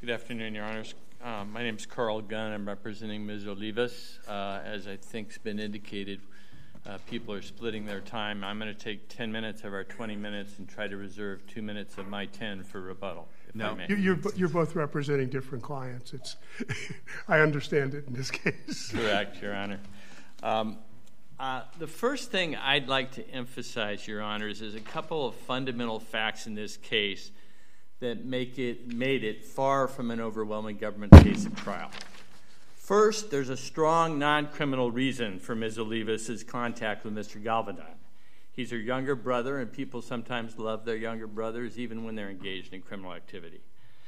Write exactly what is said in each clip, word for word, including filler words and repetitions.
Good afternoon, Your Honors. Uh, my name is Carl Gunn. I'm representing Miz Olivas. Uh, as I think's been indicated, uh, people are splitting their time. I'm going to take ten minutes of our twenty minutes and try to reserve two minutes of my ten for rebuttal. If no, I may. You're you're both representing different clients. It's I understand it in this case. Correct, Your Honor. Um, uh, the first thing I'd like to emphasize, Your Honors, is a couple of fundamental facts in this case that make it made it far from an overwhelming government case at trial. First, there's a strong non-criminal reason for Miz Olivas' contact with Mister Galvedon. He's her younger brother, and people sometimes love their younger brothers even when they're engaged in criminal activity.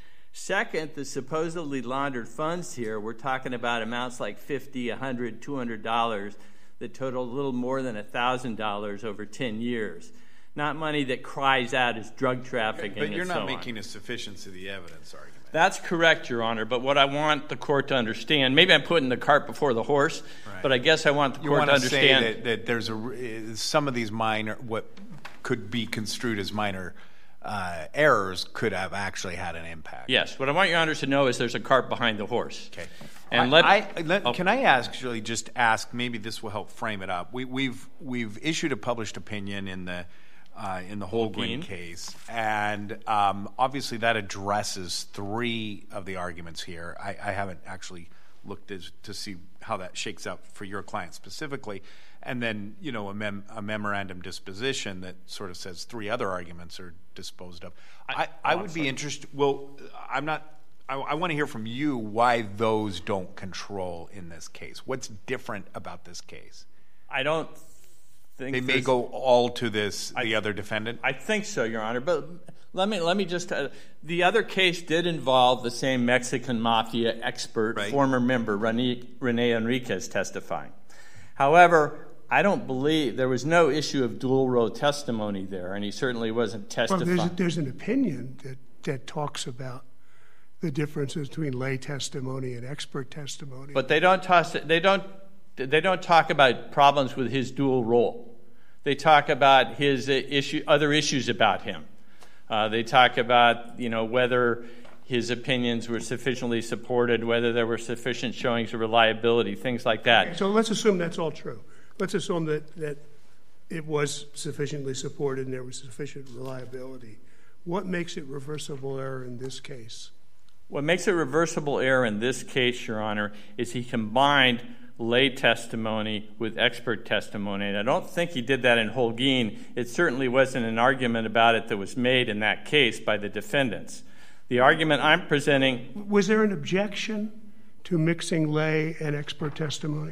Second, the supposedly laundered funds here, we're talking about amounts like fifty dollars, one hundred dollars, two hundred dollars that total a little more than one thousand dollars over ten years. Not money that cries out as drug trafficking. But you're and not so making on. a sufficiency of the evidence argument. That's correct, Your Honor. But what I want the court to understand, maybe I'm putting the cart before the horse, Right. but I guess I want the You court want to to understand say that, that there's a some of these minor, what could be construed as minor uh, errors, could have actually had an impact. Yes. What I want Your Honors to know is there's a cart behind the horse. Okay. And I, let, I, let oh, can I actually just ask? Maybe this will help frame it up. We, we've we've issued a published opinion in the. Uh, in the Holguin case, and um, obviously that addresses three of the arguments here. I, I haven't actually looked as, to see how that shakes out for your client specifically, and then you know a, mem- a memorandum disposition that sort of says three other arguments are disposed of. I, I, I would be interested. Well, I'm not. I, I want to hear from you why those don't control in this case. What's different about this case? I don't. Think they may go all to this the I, other defendant. I think so, Your Honor. But let me let me just. Uh, the other case did involve the same Mexican mafia expert, right. former member Rene, Rene Enriquez, testifying. However, I don't believe there was no issue of dual role testimony there, and he certainly wasn't testifying. Well, there's, there's an opinion that that talks about the differences between lay testimony and expert testimony. But they don't toss. They don't. They don't talk about problems with his dual role. They talk about his issue, other issues about him. Uh, they talk about, you know, whether his opinions were sufficiently supported, whether there were sufficient showings of reliability, things like that. Okay, so let's assume that's all true. Let's assume that, that it was sufficiently supported and there was sufficient reliability. What makes it reversible error in this case? What makes it reversible error in this case, Your Honor, is he combined lay testimony with expert testimony. And I don't think he did that in Holguin. It certainly wasn't an argument about it that was made in that case by the defendants. The argument I'm presenting... Was there an objection to mixing lay and expert testimony?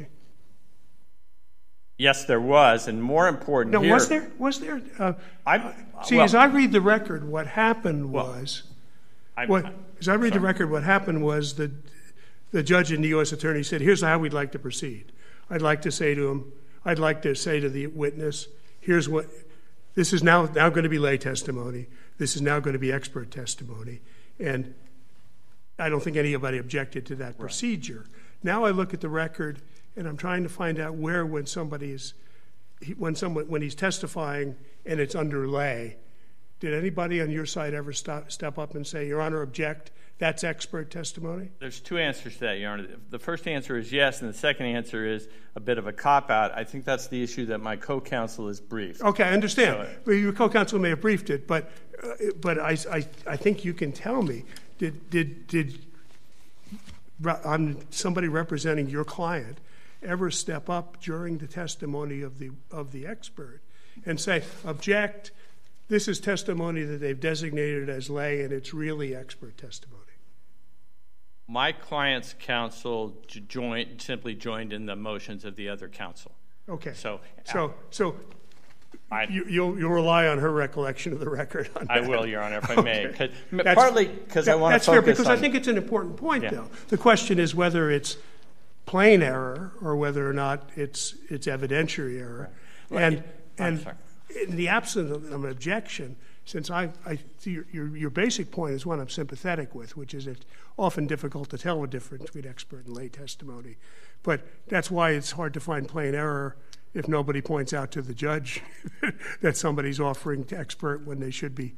Yes, there was, and more important no, here... No, was there? Was there? Uh, I, see, well, as I read the record, what happened well, was... I, what, as I read sorry. the record, what happened was that the judge and the U S attorney said, here's how we'd like to proceed. I'd like to say to him, I'd like to say to the witness, here's what, this is now, now going to be lay testimony. This is now going to be expert testimony. And I don't think anybody objected to that right. procedure. Now I look at the record and I'm trying to find out where when somebody is, when someone, when he's testifying and it's under lay, did anybody on your side ever stop, step up and say, Your Honor, object? That's expert testimony? There's two answers to that, Your Honor. The first answer is yes, and the second answer is a bit of a cop-out. I think that's the issue that my co-counsel has briefed. Okay, I understand. So, well, your co-counsel may have briefed it, but uh, but I, I I think you can tell me, did did did I'm somebody representing your client ever step up during the testimony of the of the expert and say, object, this is testimony that they've designated as lay and it's really expert testimony? My client's counsel joined, simply joined in the motions of the other counsel. Okay. So, so, so I, you, you'll you'll rely on her recollection of the record. On I that. will, Your Honor, if I okay. may. Cause, partly because that, I want to focus. That's fair because on, I think it's an important point, yeah. though. The question is whether it's plain error or whether or not it's it's evidentiary error, right. and Well, and sorry. in the absence of an objection. Since I, I your, your your basic point is one I'm sympathetic with, which is it's often difficult to tell the difference between expert and lay testimony. But that's why it's hard to find plain error if nobody points out to the judge that somebody's offering to expert when they should be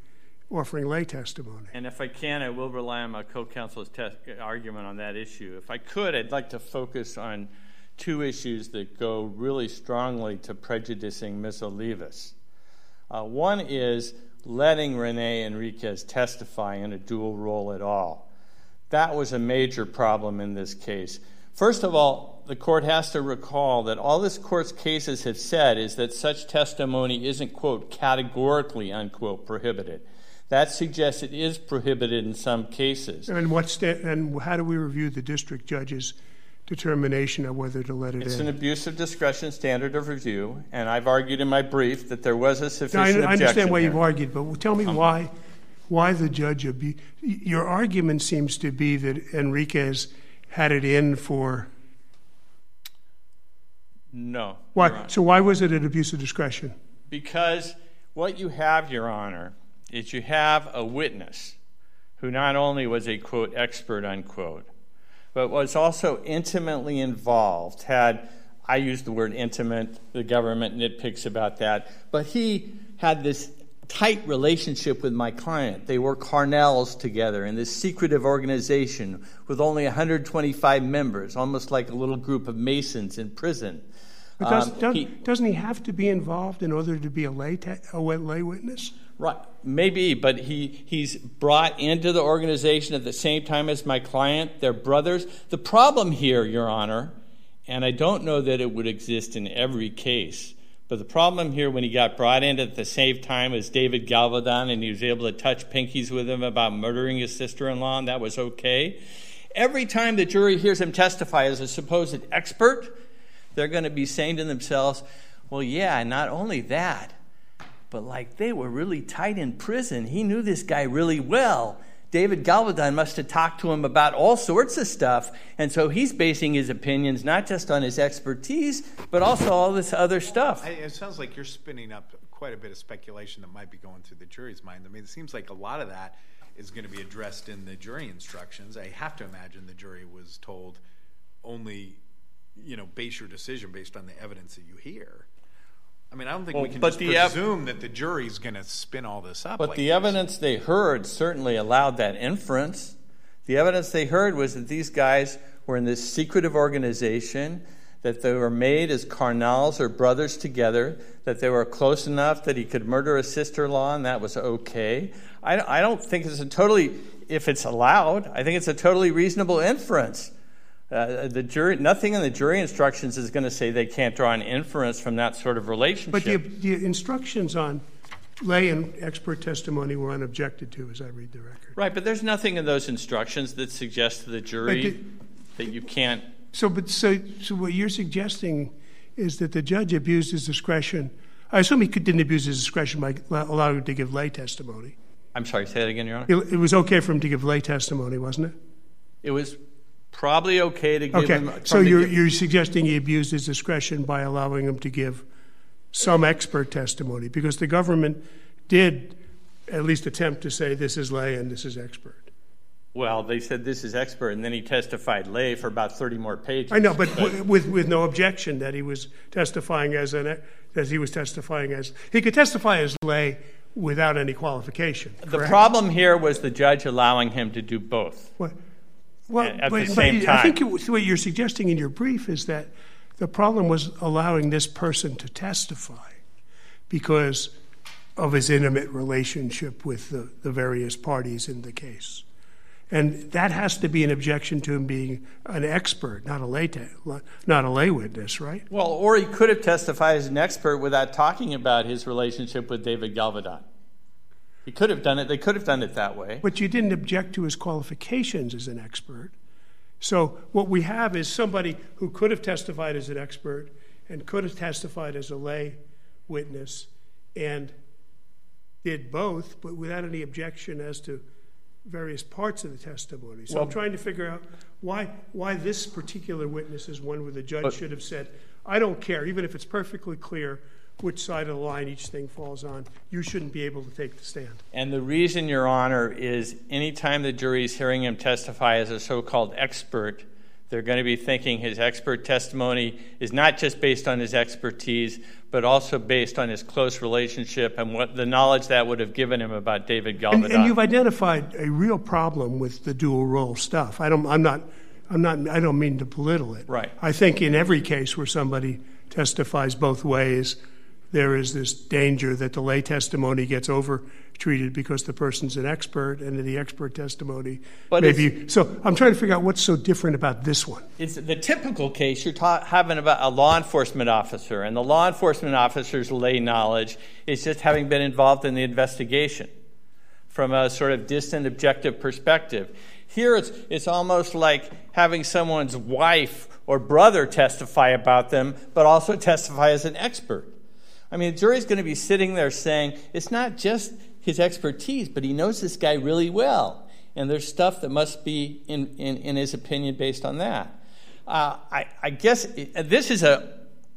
offering lay testimony. And if I can, I will rely on my co-counsel's te- argument on that issue. If I could, I'd like to focus on two issues that go really strongly to prejudicing Miz Olivas. Uh, one is letting Rene Enriquez testify in a dual role at all. That was a major problem in this case. First of all, the court has to recall that all this court's cases have said is that such testimony isn't, quote, categorically, unquote, prohibited. That suggests it is prohibited in some cases. And what sta- and how do we review the district judge's determination of whether to let it it's in? It's an abuse of discretion standard of review, and I've argued in my brief that there was a sufficient now, I, objection I understand why here. you've argued, but tell me um, why why the judge abused. Your argument seems to be that Enriquez had it in for... No. Why? So why was it an abuse of discretion? Because what you have, Your Honor, is you have a witness who not only was a, quote, expert, unquote, but was also intimately involved, had, I use the word intimate, the government nitpicks about that, but he had this tight relationship with my client. They were Carnels together in this secretive organization with only one hundred twenty-five members, almost like a little group of Masons in prison. But does, um, does, he, doesn't he have to be involved in order to be a lay, te- a lay witness? Right, maybe, but he, he's brought into the organization at the same time as my client. They're brothers. The problem here, Your Honor, and I don't know that it would exist in every case, but the problem here when he got brought in at the same time as David Galvedon and he was able to touch pinkies with him about murdering his sister-in-law, and that was okay. Every time the jury hears him testify as a supposed expert, they're going to be saying to themselves, well, yeah, not only that, but like they were really tight in prison. He knew this guy really well. David Galvedon must have talked to him about all sorts of stuff. And so he's basing his opinions not just on his expertise, but also all this other stuff. I, it sounds like you're spinning up quite a bit of speculation that might be going through the jury's mind. I mean, it seems like a lot of that is going to be addressed in the jury instructions. I have to imagine the jury was told only, you know, base your decision based on the evidence that you hear. I mean, I don't think well, we can but just the presume ev- that the jury's going to spin all this up. But like the this. evidence they heard certainly allowed that inference. The evidence they heard was that these guys were in this secretive organization, that they were made as carnals or brothers together, that they were close enough that he could murder a sister-in-law, and that was okay. I, I don't think it's a totally, if it's allowed, I think it's a totally reasonable inference. Uh, the jury, nothing in the jury instructions is going to say they can't draw an inference from that sort of relationship. But the, the instructions on lay and expert testimony were unobjected to, as I read the record. Right, but there's nothing in those instructions that suggests to the jury the, that you can't. So, but so, so what you're suggesting is that the judge abused his discretion. I assume he could, didn't abuse his discretion by allowing him to give lay testimony. I'm sorry, say that again, Your Honor. It, it was okay for him to give lay testimony, wasn't it? It was probably okay to give okay. him. So you're, you're suggesting he abused his discretion by allowing him to give some expert testimony, because the government did at least attempt to say this is lay and this is expert. Well, they said this is expert, and then he testified lay for about thirty more pages. I know, but, but with with no objection that he was testifying as an that he was testifying as he could testify as lay without any qualification. The correct? problem here was the judge allowing him to do both. What? Well, at but, the same but time. I think it, what you're suggesting in your brief is that the problem was allowing this person to testify because of his intimate relationship with the, the various parties in the case. And that has to be an objection to him being an expert, not a lay, te- not a lay witness, right? Well, or he could have testified as an expert without talking about his relationship with David Galvedon. He could have done it. They could have done it that way. But you didn't object to his qualifications as an expert. So what we have is somebody who could have testified as an expert and could have testified as a lay witness and did both, but without any objection as to various parts of the testimony. So well, I'm trying to figure out why why this particular witness is one where the judge but, should have said, I don't care, even if it's perfectly clear which side of the line each thing falls on, you shouldn't be able to take the stand. And the reason, Your Honor, is anytime the jury is hearing him testify as a so-called expert, They're going to be thinking his expert testimony is not just based on his expertise, but also based on his close relationship and what the knowledge that would have given him about David Galvadon. And, and you've identified a real problem with the dual role stuff. I don't. I'm not. I'm not. I don't mean to belittle it. Right. I think in every case where somebody testifies both ways, there is this danger that the lay testimony gets over-treated because the person's an expert, and the expert testimony but maybe. So I'm trying to figure out what's so different about this one. It's the typical case you're ta- having about a law enforcement officer, and the law enforcement officer's lay knowledge is just having been involved in the investigation from a sort of distant, objective perspective. Here it's it's almost like having someone's wife or brother testify about them, but also testify as an expert. I mean, the jury's going to be sitting there saying, it's not just his expertise, but he knows this guy really well. And there's stuff that must be, in, in, in his opinion, based on that. Uh, I, I guess it, this is a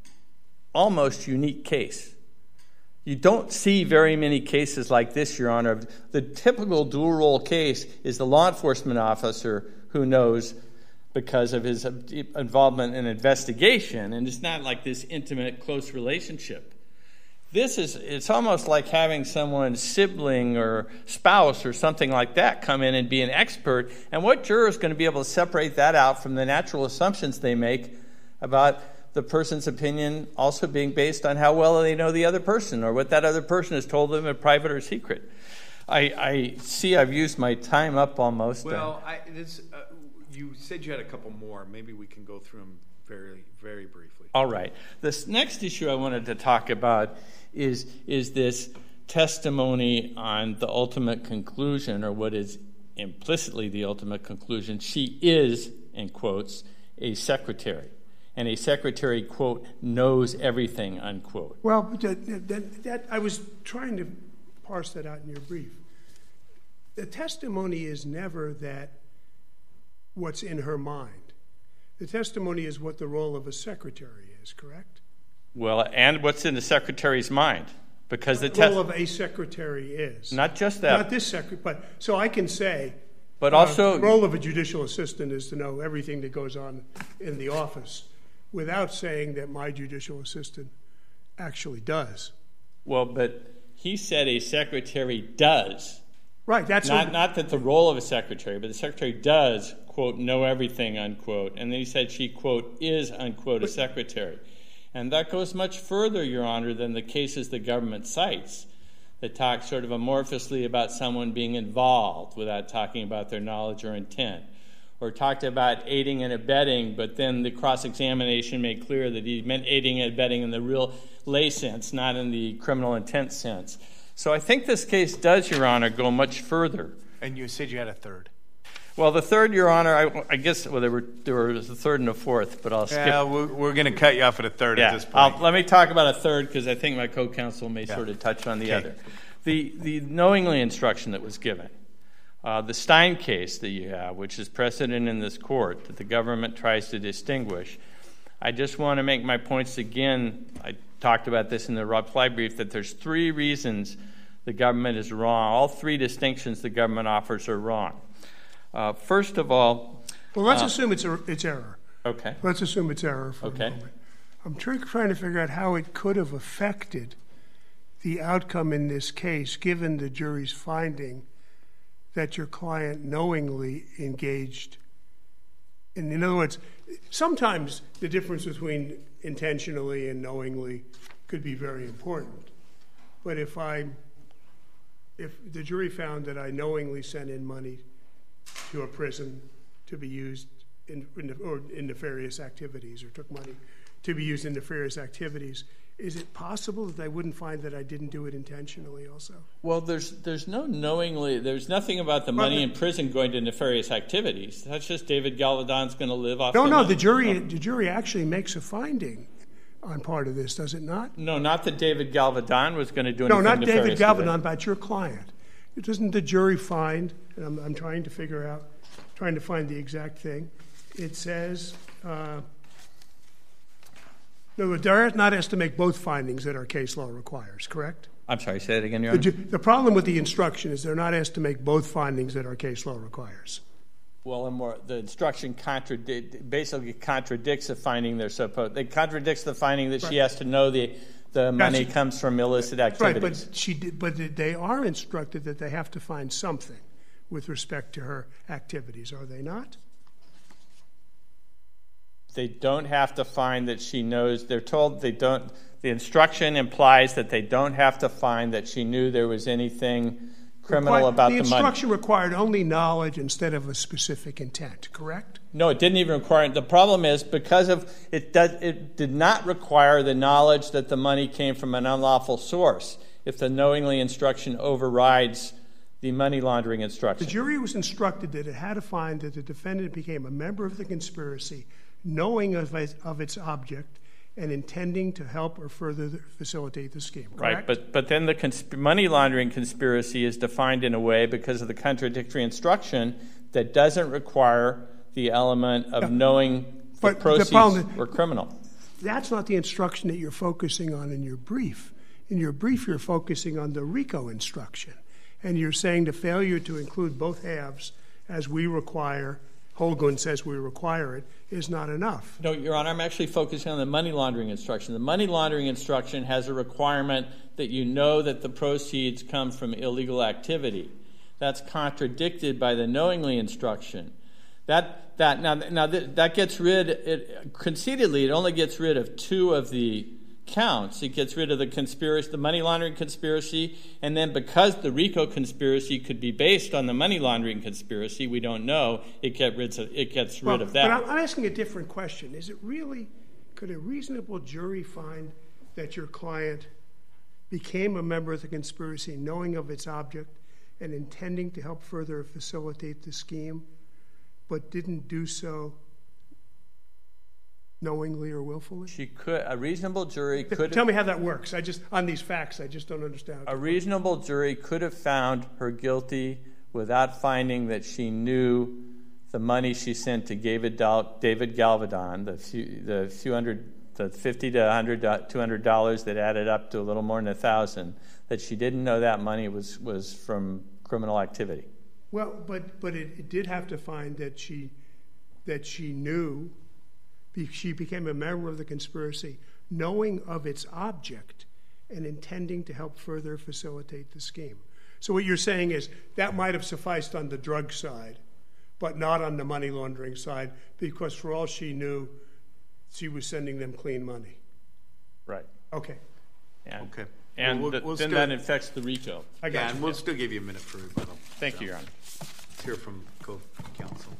almost unique case. You don't see very many cases like this, Your Honor. The typical dual-role case is the law enforcement officer who knows because of his involvement in investigation, and it's not like this intimate, close relationship. This is, it's almost like having someone's sibling or spouse or something like that come in and be an expert, and what juror is going to be able to separate that out from the natural assumptions they make about the person's opinion also being based on how well they know the other person or what that other person has told them in private or secret. I, I see I've used my time up almost. Well, I, this, uh, you said you had a couple more. Maybe we can go through them very, very briefly. All right. This next issue I wanted to talk about is is this testimony on the ultimate conclusion, or what is implicitly the ultimate conclusion. She is, in quotes, a secretary. And a secretary, quote, knows everything, unquote. Well, that, that, that, I was trying to parse that out in your brief. The testimony is never that what's in her mind. The testimony is what the role of a secretary is, correct? Well, and what's in the secretary's mind. Because the, the test- role of a secretary is. Not just that. Not this secretary, but so I can say, but also, uh, the role of a judicial assistant is to know everything that goes on in the office without saying that my judicial assistant actually does. Well, but he said a secretary does. Right, that's not, what, not that the role of a secretary, but the secretary does, quote, know everything, unquote. And then he said she, quote, is, unquote, a secretary. And that goes much further, Your Honor, than the cases the government cites that talk sort of amorphously about someone being involved without talking about their knowledge or intent, or talked about aiding and abetting, but then the cross-examination made clear that he meant aiding and abetting in the real lay sense, not in the criminal intent sense. So I think this case does, Your Honor, go much further. And you said you had a third. Well, the third, Your Honor, I, I guess well, there were there was a third and a fourth, but I'll skip. Yeah, we're, we're going to cut you off at a third yeah, at this point. I'll, let me talk about a third because I think my co-counsel may yeah. sort of touch on the okay. other. The the knowingly instruction that was given. Uh, the Stein case that you have, which is precedent in this court that the government tries to distinguish, I just want to make my points again. I talked about this in the reply brief, that there's three reasons the government is wrong. All three distinctions the government offers are wrong. Uh, first of all... Well, let's uh, assume it's, a, it's error. Okay. Let's assume it's error for okay. a moment. I'm try, trying to figure out how it could have affected the outcome in this case, given the jury's finding that your client knowingly engaged. And in other words, sometimes the difference between intentionally and knowingly could be very important. But if I, if the jury found that I knowingly sent in money to a prison to be used in, in or in nefarious activities, or took money to be used in nefarious activities, is it possible that they wouldn't find that I didn't do it intentionally also? Well, there's there's no knowingly, there's nothing about the money in prison going to nefarious activities. That's just David Galvadon's going to live off No, the no, money. the jury, the jury actually makes a finding on part of this, does it not? No, not that David Galvadon was going to do No, anything not nefarious. David Galvadon, but your client. Doesn't the jury find, and I'm, I'm trying to figure out, trying to find the exact thing, it says, uh, no, they're not asked to make both findings that our case law requires, correct? I'm sorry, say that again, Your Honor. The, the problem with the instruction is they're not asked to make both findings that our case law requires. Well, and more, the instruction contradict, basically contradicts the finding they're supposed. It contradicts the finding that right. she has to know the the money gotcha. comes from illicit activities. Right, but she did, but they are instructed that they have to find something with respect to her activities, are they not? They don't have to find that she knows. They're told they don't. The instruction implies that they don't have to find that she knew there was anything criminal Required, about the, the money. The instruction required only knowledge instead of a specific intent, correct? No, it didn't even require it. The problem is because of it, does, it did not require the knowledge that the money came from an unlawful source if the knowingly instruction overrides the money laundering instruction. The jury was instructed that it had to find that the defendant became a member of the conspiracy, knowing of, it, of its object, and intending to help or further facilitate the scheme, correct? Right, but, but then the consp- money laundering conspiracy is defined in a way because of the contradictory instruction that doesn't require the element of yeah. knowing but the proceeds the were criminal. That's not the instruction that you're focusing on in your brief. In your brief, you're focusing on the RICO instruction, and you're saying the failure to include both halves, as we require, Holguin says we require it, is not enough. No, Your Honor, I'm actually focusing on the money laundering instruction. The money laundering instruction has a requirement that you know that the proceeds come from illegal activity. That's contradicted by the knowingly instruction. That that now now that, that gets rid. It conceitedly, it only gets rid of two of the counts. It gets rid of the conspiracy, the money laundering conspiracy, and then because the RICO conspiracy could be based on the money laundering conspiracy, we don't know. It get rid of it gets rid well, of that. But I'm asking a different question. Is it really? Could a reasonable jury find that your client became a member of the conspiracy, knowing of its object and intending to help further facilitate the scheme, but didn't do so knowingly or willfully? She could. A reasonable jury could. Tell me how that works. I just on these facts, I just don't understand. A reasonable jury could have found her guilty without finding that she knew the money she sent to David Dal- David Galvedon, the few, the few hundred, the fifty to one hundred, two hundred dollars that added up to a little more than a thousand. That she didn't know that money was was from criminal activity. Well, but but it, it did have to find that she that she knew. She became a member of the conspiracy, knowing of its object and intending to help further facilitate the scheme. So what you're saying is that might have sufficed on the drug side, but not on the money laundering side, because for all she knew, she was sending them clean money. Right. Okay. And, okay. And well, we'll, the, we'll then still, that affects the RICO. I got yeah, you. and we'll still give you a minute for rebuttal. Thank so. you, Your Honor. Let's hear from co-counsel.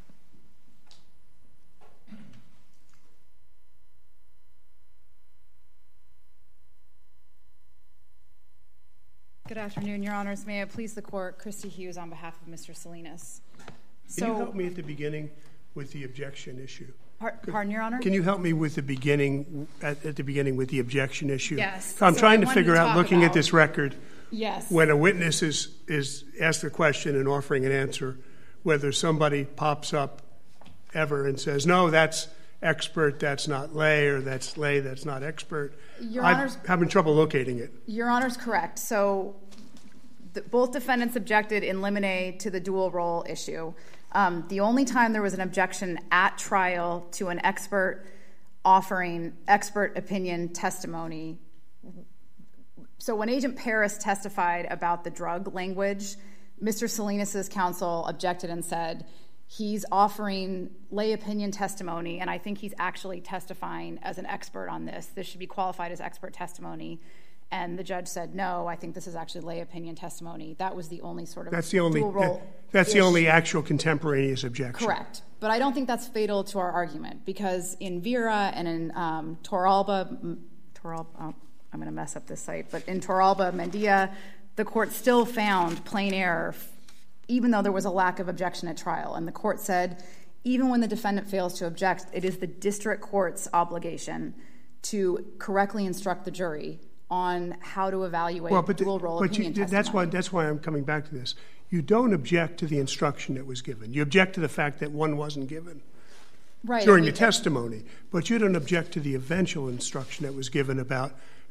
Good afternoon, Your Honors. May it please the Court, Christy Hughes on behalf of Mister Salinas. So, Can you help me at the beginning with the objection issue? Par- pardon, Your Honor? Can you help me with the beginning at, at the beginning with the objection issue? Yes. I'm so trying I to figure to out, looking about, at this record, yes. when a witness is, is asked a question and offering an answer, whether somebody pops up ever and says, no, that's expert, that's not lay, or that's lay, that's not expert. Your I'm Honor's, having trouble locating it. Your Honor's correct. So the, both defendants objected in limine to the dual role issue. Um, the only time there was an objection at trial to an expert offering expert opinion testimony. So when Agent Paris testified about the drug language, Mister Salinas' counsel objected and said, he's offering lay opinion testimony, and I think he's actually testifying as an expert on this. This should be qualified as expert testimony. And the judge said, no, I think this is actually lay opinion testimony. That was the only sort of that's the only, dual role that, That's issue. the only actual contemporaneous objection. Correct. But I don't think that's fatal to our argument, because in Vera and in um, Torralba, Torralba oh, I'm going to mess up this site, but in Torralba, Mendia, the court still found plain error, even though there was a lack of objection at trial. And the court said, even when the defendant fails to object, it is the district court's obligation to correctly instruct the jury on how to evaluate well, but dual role but opinion you, testimony. That's why, that's why I'm coming back to this. You don't object to the instruction that was given. You object to the fact that one wasn't given right, during I mean, the testimony, but you don't object to the eventual instruction that was given about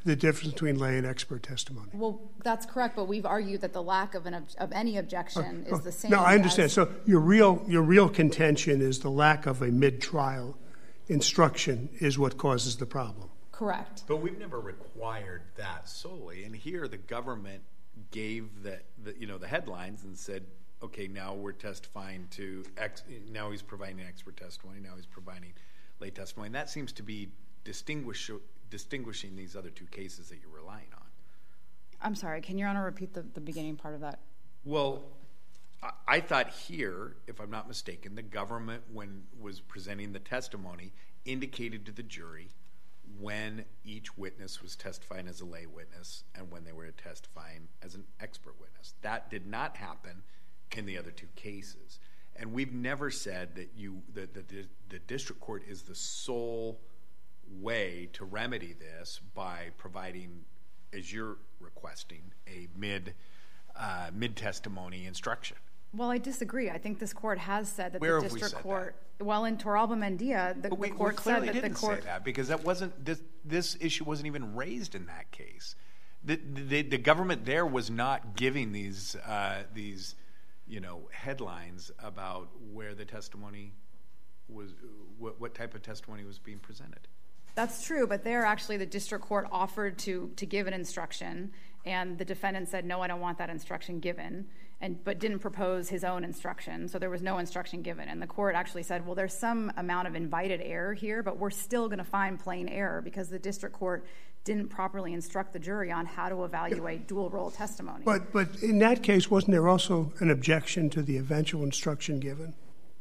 the difference between lay and expert testimony. Well, that's correct, but we've argued that the lack of an ob- of any objection oh, is the same. No, I understand. As, so your real your real contention is the lack of a mid-trial instruction is what causes the problem. Correct. But we've never required that solely. And here the government gave the, the you know the headlines and said, okay, now we're testifying to ex, now he's providing expert testimony, now he's providing lay testimony. And that seems to be distinguish, distinguishing these other two cases that you're relying on. I'm sorry, can Your Honor repeat the, the beginning part of that? Well, I, I thought here, if I'm not mistaken, the government, when was presenting the testimony, indicated to the jury when each witness was testifying as a lay witness and when they were testifying as an expert witness. That did not happen in the other two cases. And we've never said that you that the, the, the district court is the sole way to remedy this by providing, as you're requesting, a mid uh, mid testimony instruction. Well, I disagree. I think this court has said that Where the have we district said court, that? well, in Torralba Mendia, the, but we, the court we clearly said that didn't the court say that because that wasn't this this issue wasn't even raised in that case. The the, the government there was not giving these uh, these you know headlines about where the testimony was, what, what type of testimony was being presented. That's true, but there actually the district court offered to to give an instruction, and the defendant said, no, I don't want that instruction given, and but didn't propose his own instruction, so there was no instruction given. And the court actually said, well, there's some amount of invited error here, but we're still going to find plain error because the district court didn't properly instruct the jury on how to evaluate dual role testimony. But but in that case, wasn't there also an objection to the eventual instruction given?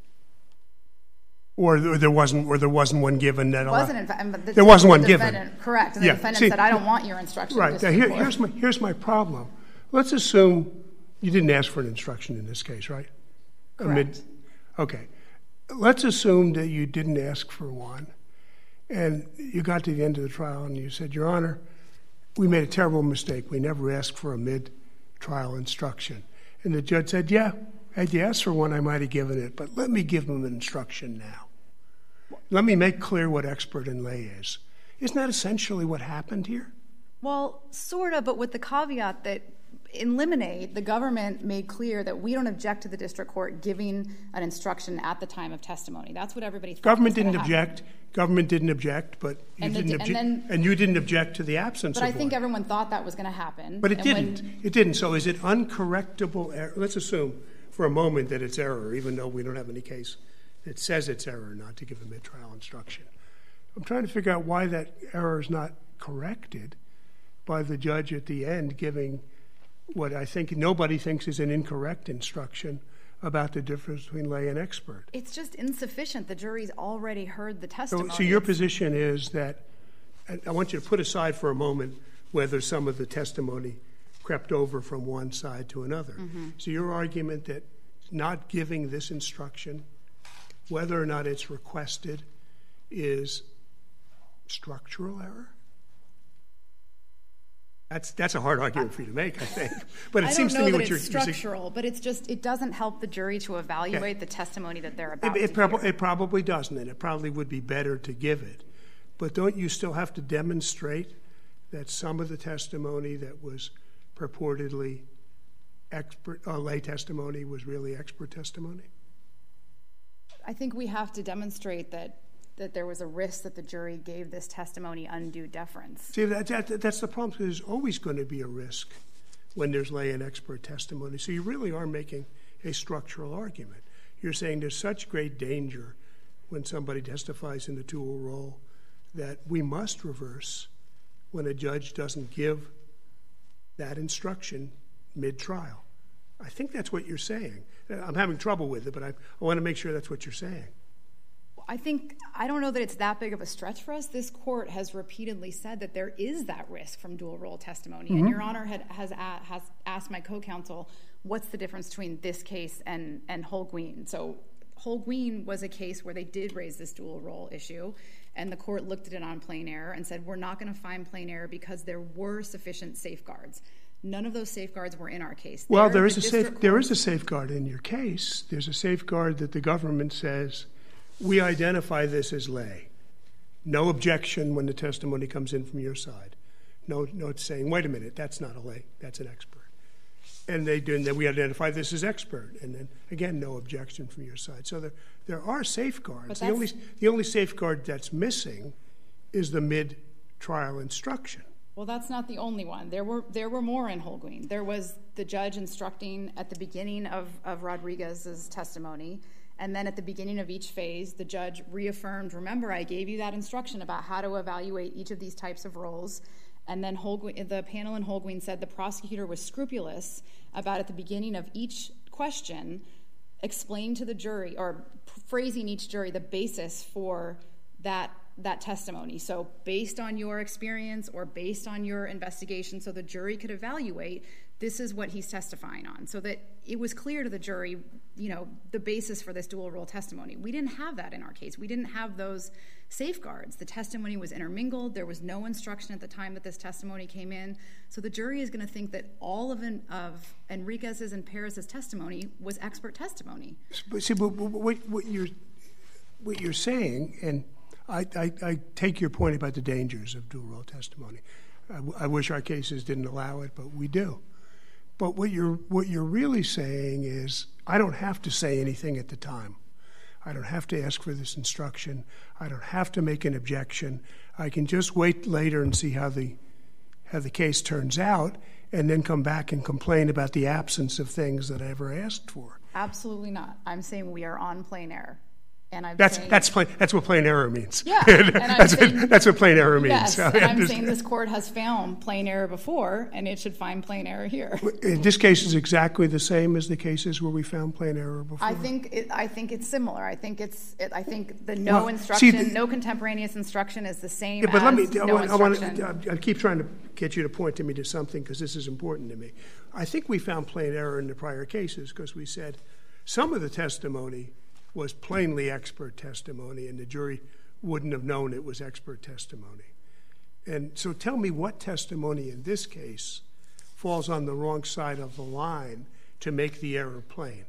Or there wasn't, or there wasn't one given that wasn't in fact, the, there wasn't one the given. Correct. And the yeah. defendant See, said, "I don't want your instruction." Right. Now, here, here's my here's my problem. Let's assume you didn't ask for an instruction in this case, right? Correct. Mid, okay. Let's assume that you didn't ask for one, and you got to the end of the trial and you said, "Your Honor, we made a terrible mistake. We never asked for a mid-trial instruction." And the judge said, "Yeah, had you asked for one, I might have given it, but let me give them an instruction now. Let me make clear what expert and lay is." Isn't that essentially what happened here? Well, sort of, but with the caveat that in Lemonade, the government made clear that we don't object to the district court giving an instruction at the time of testimony. That's what everybody thought. Government was didn't happen. object. Government didn't object, but you and didn't the, object, and, then, and you didn't object to the absence but of I think one. everyone thought that was going to happen. But it and didn't. When, it didn't. So is it uncorrectable error? Let's assume for a moment that it's error, even though we don't have any case that says it's error not to give a mid-trial instruction. I'm trying to figure out why that error is not corrected by the judge at the end giving what I think nobody thinks is an incorrect instruction about the difference between lay and expert. It's just insufficient. The jury's already heard the testimony. So, so your position is that, and I want you to put aside for a moment whether some of the testimony crept over from one side to another. Mm-hmm. So your argument that not giving this instruction, whether or not it's requested, is structural error? That's that's a hard argument for you to make, I think. But it I seems don't know to me that what it's you're structural, but it's just it doesn't help the jury to evaluate yeah. the testimony that they're about it, it to prob- hear. It probably doesn't, and it probably would be better to give it. But don't you still have to demonstrate that some of the testimony that was purportedly expert uh, lay testimony was really expert testimony? I think we have to demonstrate that that there was a risk that the jury gave this testimony undue deference. See, that, that, that's the problem. There's always going to be a risk when there's lay and expert testimony. So you really are making a structural argument. You're saying there's such great danger when somebody testifies in the dual role that we must reverse when a judge doesn't give that instruction mid-trial. I think that's what you're saying. I'm having trouble with it, but I, I want to make sure that's what you're saying. I think, I don't know that it's that big of a stretch for us. This court has repeatedly said that there is that risk from dual role testimony. Mm-hmm. And Your Honor had, has, has asked my co-counsel, what's the difference between this case and, and Holguin? So Holguin was a case where they did raise this dual role issue, and the court looked at it on plain error and said, we're not going to find plain error because there were sufficient safeguards. None of those safeguards were in our case. Well, there, there is the a safe, court, there is a safeguard in your case. There's a safeguard that the government says, we identify this as lay. No objection when the testimony comes in from your side. no, no saying, wait a minute, that's not a lay, that's an expert. And they do, and then we identify this as expert, and then again, no objection from your side. So there, there are safeguards. The only, the only safeguard that's missing is the mid-trial instruction. Well, that's not the only one. There were there were more in Holguin. There was the judge instructing at the beginning of, of Rodriguez's testimony, and then at the beginning of each phase, the judge reaffirmed, remember, I gave you that instruction about how to evaluate each of these types of roles. And then Holguin, the panel in Holguin said the prosecutor was scrupulous about, at the beginning of each question, explaining to the jury, or phrasing each jury, the basis for that that testimony. So based on your experience or based on your investigation, so the jury could evaluate, this is what he's testifying on, so that it was clear to the jury, you know, the basis for this dual role testimony. We didn't have that in our case. We didn't have those safeguards. The testimony was intermingled. There was no instruction at the time that this testimony came in. So the jury is going to think that all of, en- of Enriquez's and Perez's testimony was expert testimony. But see, but what, what you're what you're saying, and I, I, I take your point about the dangers of dual role testimony. I, w- I wish our cases didn't allow it, but we do. But what you're what you're really saying is, I don't have to say anything at the time. I don't have to ask for this instruction. I don't have to make an objection. I can just wait later and see how the how the case turns out, and then come back and complain about the absence of things that I ever asked for. Absolutely not. I'm saying we are on plain error. And I'm that's saying, that's plain, that's what plain error means. Yeah, and I'm that's, saying, what, that's what plain error means. Yes, So and I'm saying this court has found plain error before, and it should find plain error here. In this case is exactly the same as the cases where we found plain error before. I think it, I think it's similar. I think it's it, I think the no Well, instruction, see, the, no contemporaneous instruction is the same. Yeah, but as let me. no I, want, I, want, instruction. I keep trying to get you to point to me to something because this is important to me. I think we found plain error in the prior cases because we said some of the testimony was plainly expert testimony, and the jury wouldn't have known it was expert testimony. And so tell me what testimony in this case falls on the wrong side of the line to make the error plain.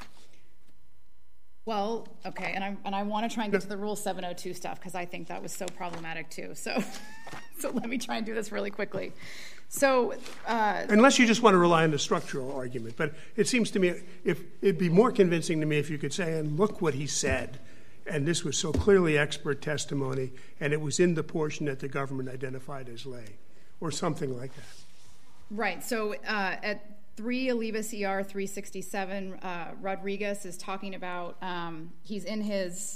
Well, okay, and I and I want to try and get to the Rule seven oh two stuff because I think that was so problematic too. So, so let me try and do this really quickly. So, uh, unless you just want to rely on the structural argument, but it seems to me if it'd be more convincing to me if you could say, "And look what he said," and this was so clearly expert testimony, and it was in the portion that the government identified as lay, or something like that. Right. So uh, at three Olivas E R three sixty-seven, uh, Rodriguez is talking about um, he's in his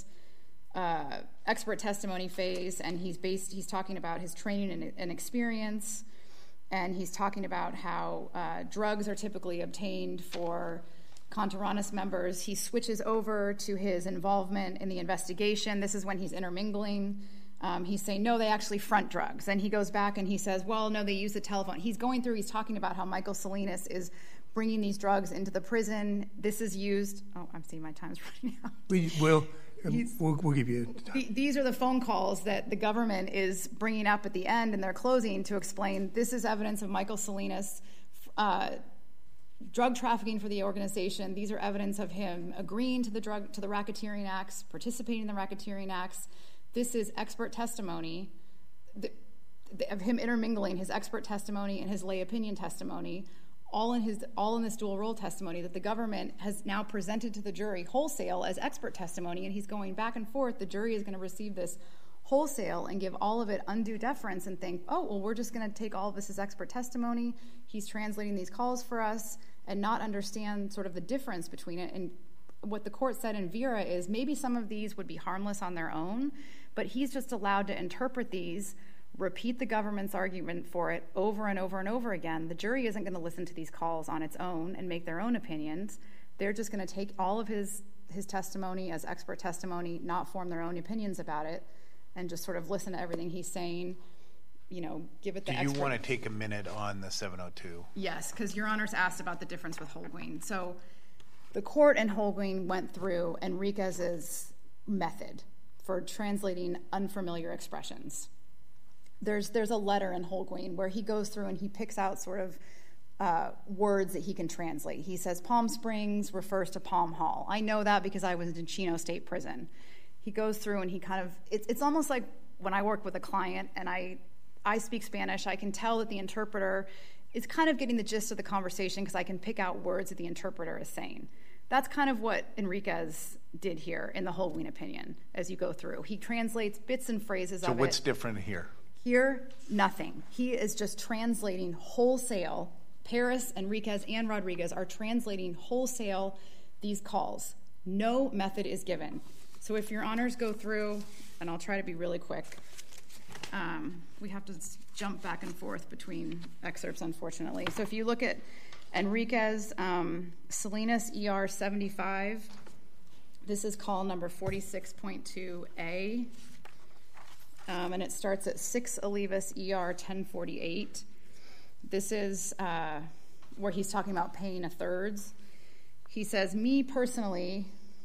uh, expert testimony phase, and he's based. He's talking about his training and, and experience. And he's talking about how uh, drugs are typically obtained for Contreras members. He switches over to his involvement in the investigation. This is when he's intermingling. Um, he's saying, no, they actually front drugs. Then he goes back and he says, well, no, they use the telephone. He's going through, he's talking about how Michael Salinas is bringing these drugs into the prison. This is used. Oh, I'm seeing my time's running out. We will. We'll, we'll give you the, these are the phone calls that the government is bringing up at the end in their closing to explain this is evidence of Michael Salinas uh, drug trafficking for the organization. These are evidence of him agreeing to the drug to the racketeering acts, participating in the racketeering acts. This is expert testimony the, the, of him intermingling his expert testimony and his lay opinion testimony, all in his all in this dual role testimony that the government has now presented to the jury wholesale as expert testimony, and he's going back and forth. The jury is going to receive this wholesale and give all of it undue deference and think, oh, well, we're just going to take all of this as expert testimony. He's translating these calls for us and not understand sort of the difference between it. And what the court said in Vera is maybe some of these would be harmless on their own, but he's just allowed to interpret these, repeat the government's argument for it over and over and over again. The jury isn't going to listen to these calls on its own and make their own opinions. They're just going to take all of his, his testimony as expert testimony, not form their own opinions about it, and just sort of listen to everything he's saying, you know, give it the Do you expert... want to take a minute on the seven oh two? Yes, because Your Honor's asked about the difference with Holguin. So the court in Holguin went through Enriquez's method for translating unfamiliar expressions. There's there's a letter in Holguin where he goes through and he picks out sort of uh, words that he can translate. He says Palm Springs refers to Palm Hall. I know that because I was in Chino State Prison. He goes through and he kind of, it's, it's almost like when I work with a client and I I speak Spanish. I can tell that the interpreter is kind of getting the gist of the conversation because I can pick out words that the interpreter is saying. That's kind of what Enriquez did here in the Holguin opinion as you go through. He translates bits and phrases So of it. So what's different here? Here, nothing. He is just translating wholesale. Paris, Enriquez, and Rodriguez are translating wholesale these calls. No method is given. So if your honors go through, and I'll try to be really quick, um, we have to jump back and forth between excerpts, unfortunately. So if you look at Enriquez, um, Salinas, E R seventy-five, this is call number forty-six point two A, um, and it starts at six Olivas, E R ten forty-eight. This is uh, where he's talking about paying a thirds. He says, me personally,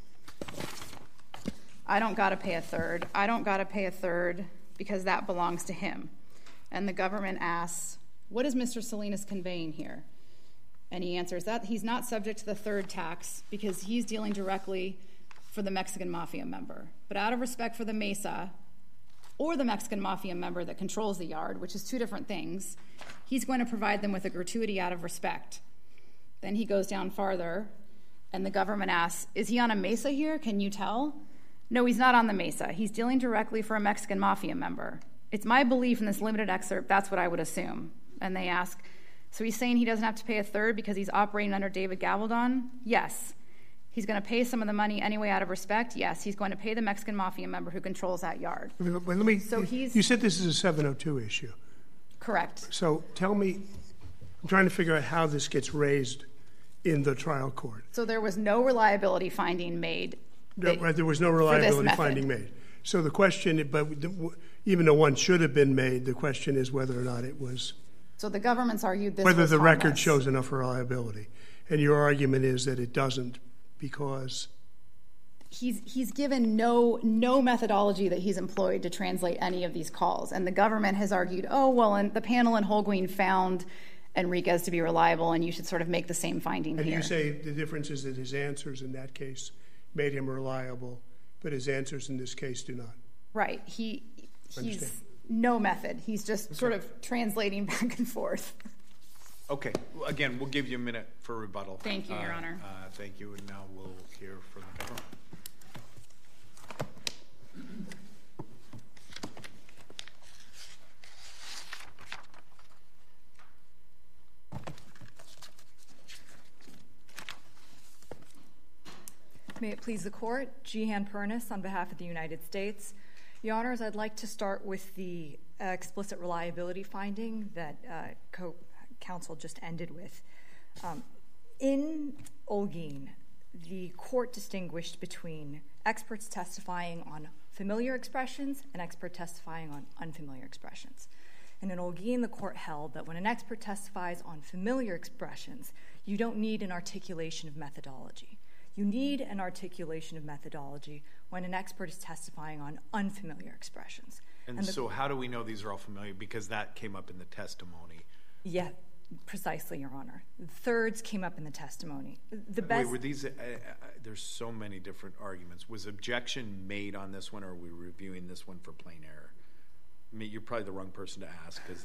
I don't got to pay a third. I don't got to pay a third because that belongs to him. And the government asks, what is Mister Salinas conveying here? And he answers that he's not subject to the third tax because he's dealing directly for the Mexican mafia member. But out of respect for the Mesa or the Mexican mafia member that controls the yard, which is two different things, he's going to provide them with a gratuity out of respect. Then he goes down farther, and the government asks, is he on a Mesa here? Can you tell? No, he's not on the Mesa. He's dealing directly for a Mexican mafia member. It's my belief in this limited excerpt, that's what I would assume. And they ask, so he's saying he doesn't have to pay a third because he's operating under David Gavaldon? Yes. He's going to pay some of the money anyway out of respect? Yes. He's going to pay the Mexican mafia member who controls that yard. Let me, so he's, you said this is a seven oh two issue. Correct. So tell me, I'm trying to figure out how this gets raised in the trial court. So there was no reliability finding made. No, right, there was no reliability finding made. So the question, but even though one should have been made, the question is whether or not it was. So the government's argued this whether was the harmless. record shows enough reliability. And your argument is that it doesn't because he's he's given no no methodology that he's employed to translate any of these calls. And the government has argued, oh, well, and the panel in Holguin found Enriquez to be reliable, and you should sort of make the same finding and here. And you say the difference is that his answers in that case made him reliable, but his answers in this case do not. Right. He he's no method. He's just okay. sort of translating back and forth. Okay. Well, again, we'll give you a minute for rebuttal. Thank you, Your uh, Honor. Uh, thank you, and now we'll hear from the government. May it please the Court, Jehan Pernis on behalf of the United States. Your Honors, I'd like to start with the uh, explicit reliability finding that uh, co-counsel just ended with. Um, in Holguin, the court distinguished between experts testifying on familiar expressions and expert testifying on unfamiliar expressions. And in Holguin, the court held that when an expert testifies on familiar expressions, you don't need an articulation of methodology. You need an articulation of methodology when an expert is testifying on unfamiliar expressions. And, and the, so how do we know these are all familiar? Because that came up in the testimony. Yeah, precisely, Your Honor. Thirds came up in the testimony. The best. Wait, were these, uh, uh, there's so many different arguments. Was objection made on this one, or are we reviewing this one for plain error? I mean, you're probably the wrong person to ask. Cause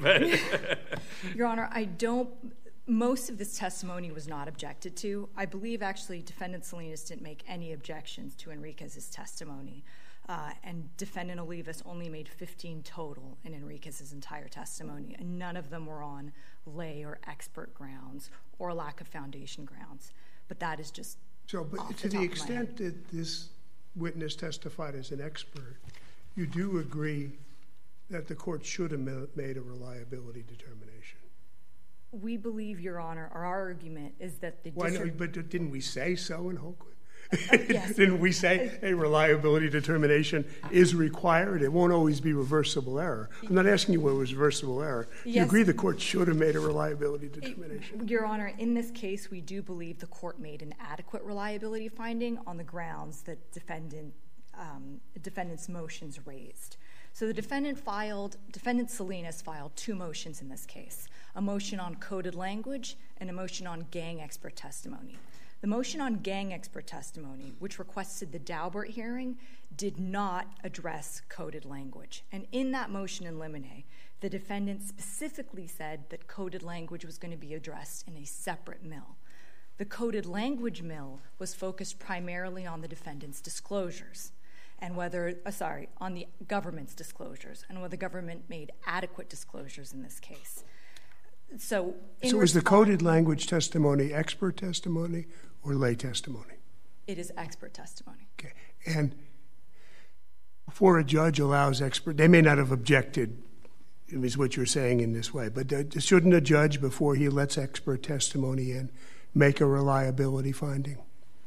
Your Honor, I don't... Most of this testimony was not objected to. I believe, actually, Defendant Salinas didn't make any objections to Enriquez's testimony, uh, and Defendant Olivas only made fifteen total in Enriquez's entire testimony, and none of them were on lay or expert grounds or lack of foundation grounds. But that is just so. But off to the, the extent that this witness testified as an expert, you do agree that the court should have made a reliability determination. We believe, Your Honor, our argument is that the Why district... no, but didn't we say so in Holguin? Uh, yes. Didn't we say a reliability determination is required? It won't always be reversible error. I'm not asking you what was reversible error. Yes. You agree the court should have made a reliability determination? Your Honor, in this case, we do believe the court made an adequate reliability finding on the grounds that defendant, um, defendant's motions raised. So the defendant filed, Defendant Salinas filed two motions in this case, a motion on coded language and a motion on gang expert testimony. The motion on gang expert testimony, which requested the Daubert hearing, did not address coded language. And in that motion in limine, the defendant specifically said that coded language was going to be addressed in a separate mill. The coded language mill was focused primarily on the defendant's disclosures and whether, uh, sorry, on the government's disclosures and whether the government made adequate disclosures in this case. So, in so is the response, coded language testimony expert testimony or lay testimony? It is expert testimony. Okay. And before a judge allows expert, they may not have objected, is what you're saying in this way, but shouldn't a judge, before he lets expert testimony in, make a reliability finding?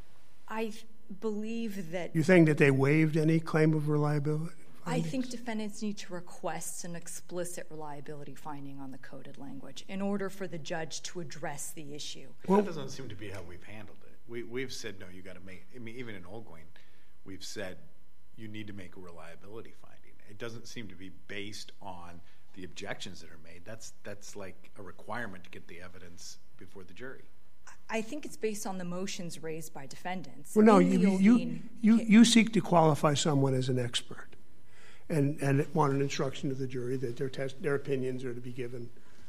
I believe that... You think that they waived any claim of reliability? I think defendants need to request an explicit reliability finding on the coded language in order for the judge to address the issue. Well, that doesn't seem to be how we've handled it. We, we've said, no, you got to make, I mean, even in Olguin, we've said you need to make a reliability finding. It doesn't seem to be based on the objections that are made. That's, that's like a requirement to get the evidence before the jury. I think it's based on the motions raised by defendants. Well, no, In you, the you, Olguin you, ca- you seek to qualify someone as an expert and, and want an instruction to the jury that their, test, their opinions are to be given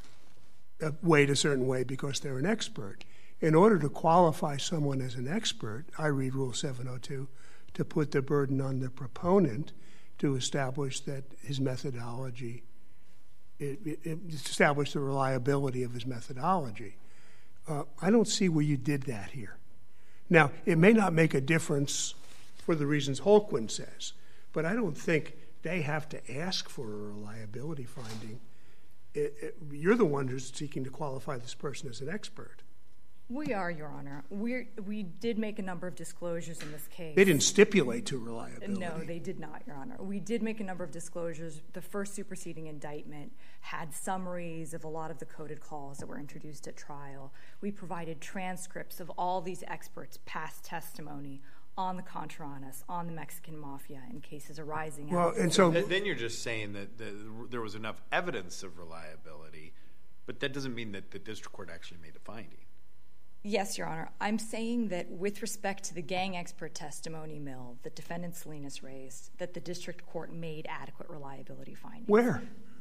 uh, weighed a certain way because they're an expert. In order to qualify someone as an expert, I read Rule seven oh two to put the burden on the proponent to establish that his methodology, it, it, it establish the reliability of his methodology. Uh, I don't see where you did that here. Now, it may not make a difference for the reasons Holquin says, but I don't think they have to ask for a reliability finding. It, it, you're the one who's seeking to qualify this person as an expert. We are, Your Honor. We we did make a number of disclosures in this case. They didn't stipulate to reliability. No, they did not, Your Honor. We did make a number of disclosures. The first superseding indictment had summaries of a lot of the coded calls that were introduced at trial. We provided transcripts of all these experts' past testimony on the Contranas, on the Mexican Mafia, in cases arising Well, out. and so Then you're just saying that the, there was enough evidence of reliability, but that doesn't mean that the district court actually made a finding. Yes, Your Honor. I'm saying that with respect to the gang expert testimony mill that defendant Salinas raised, that the district court made adequate reliability findings. where?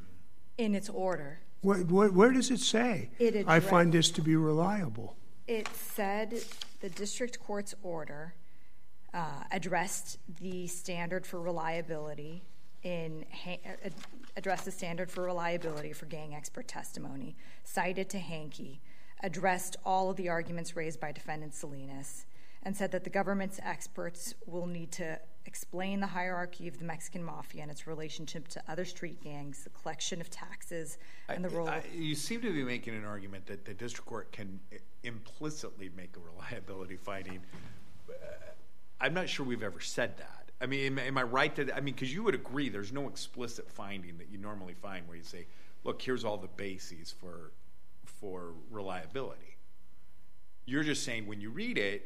In its order. Where, where, where does it say, It I address- find this to be reliable? It said the district court's order uh, addressed the standard for reliability in ha- addressed the standard for reliability for gang expert testimony, cited to Hankey, addressed all of the arguments raised by defendant Salinas, and said that the government's experts will need to explain the hierarchy of the Mexican Mafia and its relationship to other street gangs, the collection of taxes, and the role I, of... you seem to be making an argument that the district court can implicitly make a reliability finding. Uh, I'm not sure we've ever said that. I mean, am, am I right that, I mean, because you would agree there's no explicit finding that you normally find where you say, look, here's all the bases for for reliability. You're just saying when you read it,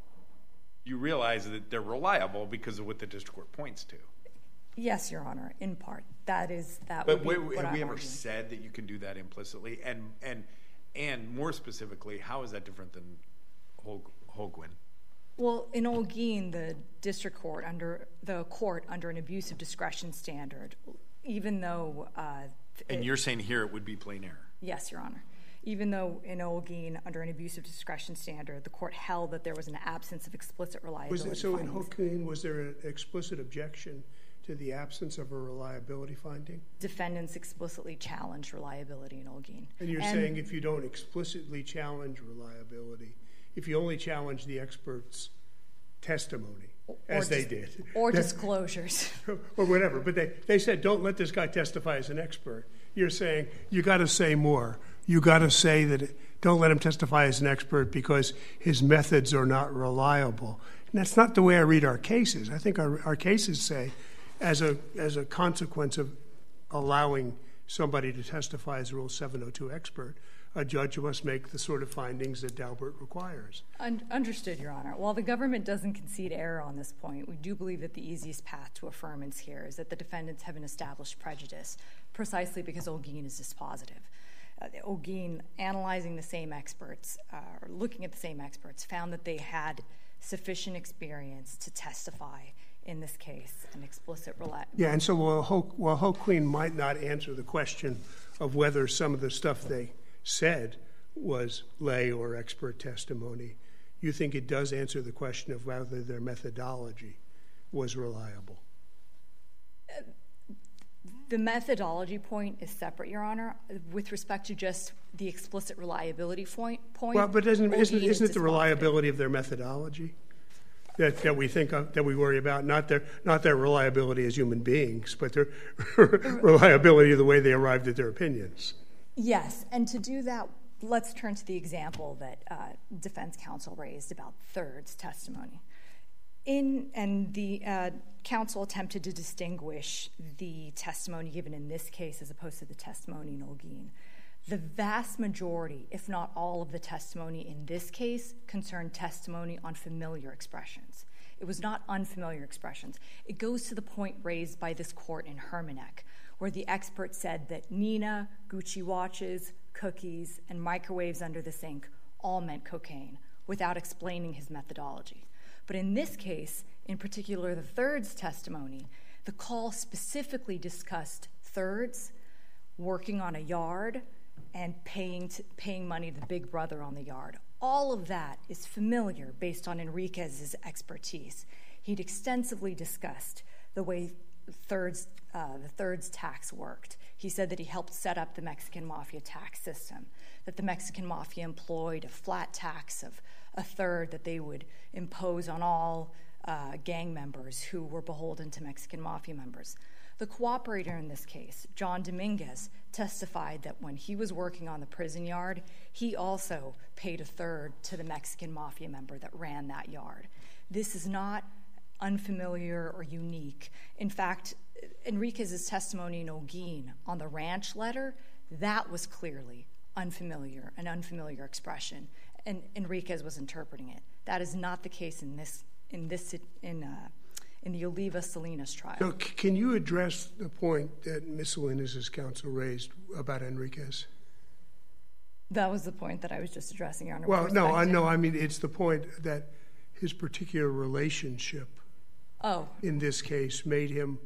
you realize that they're reliable because of what the district court points to. Yes, Your Honor, in part. That is, that But would be we, what have I'm we ever arguing. said that you can do that implicitly? And and and more specifically, how is that different than Hol- Holguin? Well, in Olguin, the district court under the court under an abuse of discretion standard, even though uh, And it, you're saying here it would be plain error. yes, Your Honor, even though in Olguin under an abuse of discretion standard, the court held that there was an absence of explicit Was reliability. there, so in findings. Hokuin, was there an explicit objection to the absence of a reliability finding? Defendants explicitly challenged reliability in Olguin. And you're saying if you don't explicitly challenge reliability, if you only challenge the expert's testimony, as they dis- did, or that- disclosures. or whatever, but they, they said, don't let this guy testify as an expert. You're saying, you got to say more. You got to say that, it, don't let him testify as an expert because his methods are not reliable. And that's not the way I read our cases. I think our, our cases say, as a, as a consequence of allowing somebody to testify as a Rule seven oh two expert, a judge must make the sort of findings that Daubert requires. Un- understood, Your Honor. While the government doesn't concede error on this point, we do believe that the easiest path to affirmance here is that the defendants have an established prejudice, precisely because Olguin is dispositive. uh, Ogeen, analyzing the same experts, uh, or looking at the same experts, found that they had sufficient experience to testify in this case, an explicit rela- Yeah, and so while Ho, while Ho Queen might not answer the question of whether some of the stuff they said was lay or expert testimony, you think it does answer the question of whether their methodology was reliable? Uh, the methodology point is separate, Your Honor, with respect to just the explicit reliability point. point well, but isn't, isn't, Ogeen isn't is it the reliability of their methodology that, that we think of, that we worry about? Not their, not their reliability as human beings, but their reliability of the way they arrived at their opinions. Yes, and to do that, let's turn to the example that uh, defense counsel raised about Third's testimony. In and the uh, counsel attempted to distinguish the testimony given in this case as opposed to the testimony in Ogeen. The vast majority, if not all of the testimony in this case, concerned testimony on familiar expressions. It was not unfamiliar expressions. It goes to the point raised by this court in Hermannek, where the expert said that Nina, Gucci watches, cookies, and microwaves under the sink all meant cocaine, without explaining his methodology. But in this case, in particular the Third's testimony, the call specifically discussed Third's working on a yard and paying, to, paying money to the big brother on the yard. All of that is familiar based on Enriquez's expertise. He'd extensively discussed the way Third's, uh, the Third's tax worked. He said that he helped set up the Mexican Mafia tax system, that the Mexican Mafia employed a flat tax of a third that they would impose on all uh, gang members who were beholden to Mexican Mafia members. The cooperator in this case, John Dominguez, testified that when he was working on the prison yard, he also paid a third to the Mexican Mafia member that ran that yard. This is not unfamiliar or unique. In fact, Enriquez's testimony in Ogeen on the ranch letter, that was clearly unfamiliar, an unfamiliar expression, and Enriquez was interpreting it. That is not the case in this in this in uh, in the Oliva Salinas trial. So c- can you address the point that Miz Salinas' counsel raised about Enriquez? That was the point that I was just addressing, Your Honor. Well, no, I know. I mean, it's the point that his particular relationship oh. in this case made him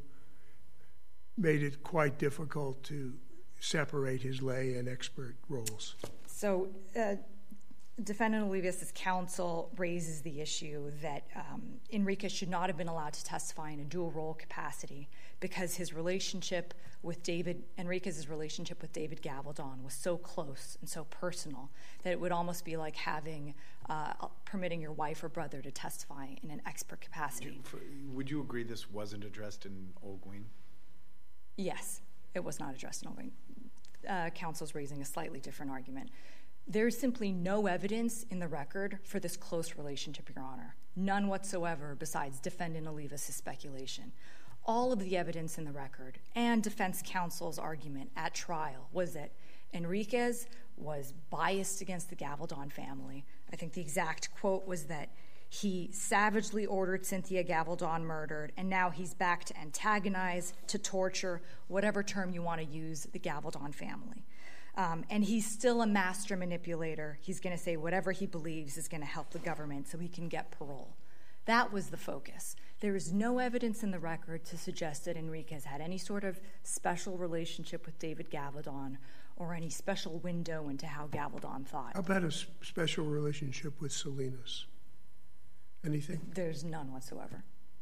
made it quite difficult to separate his lay and expert roles. So uh, defendant Olivas' counsel raises the issue that um, Enriquez should not have been allowed to testify in a dual role capacity because his relationship with David, Enriquez's relationship with David Gavaldon was so close and so personal that it would almost be like having, uh, permitting your wife or brother to testify in an expert capacity. Would you agree this wasn't addressed in Ogeen? Yes, it was not addressed in Ogeen. Uh, counsel's raising a slightly different argument. There's simply no evidence in the record for this close relationship, Your Honor. None whatsoever besides defendant Olivas' speculation. All of the evidence in the record and defense counsel's argument at trial was that Enriquez was biased against the Gavaldon family. I think the exact quote was that he savagely ordered Cynthia Gavaldon murdered, and now he's back to antagonize, to torture, whatever term you want to use, the Gavaldon family. Um, and he's still a master manipulator. He's going to say whatever he believes is going to help the government so he can get parole. That was the focus. There is no evidence in the record to suggest that Enriquez had any sort of special relationship with David Gavaldon or any special window into how Gavaldon thought. How about a s- special relationship with Salinas? Anything? There's none whatsoever.